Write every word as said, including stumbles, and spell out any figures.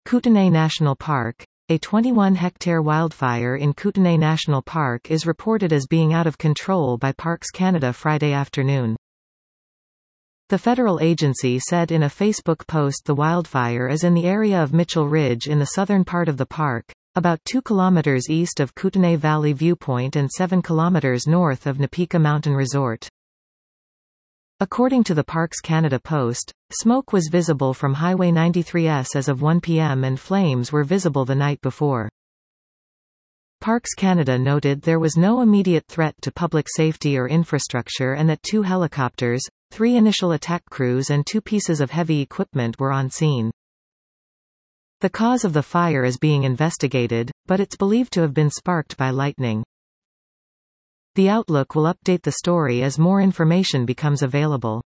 Kootenay National Park. A twenty-one hectare wildfire in Kootenay National Park is reported as being out of control by Parks Canada Friday afternoon. The federal agency said in a Facebook post the wildfire is in the area of Mitchell Ridge in the southern part of the park, about two kilometers east of Kootenay Valley Viewpoint and seven kilometers north of Napika Mountain Resort. According to the Parks Canada post, smoke was visible from Highway ninety-three S as of one p m and flames were visible the night before. Parks Canada noted there was no immediate threat to public safety or infrastructure and that two helicopters, three initial attack crews and two pieces of heavy equipment were on scene. The cause of the fire is being investigated, but it's believed to have been sparked by lightning. The Outlook will update the story as more information becomes available.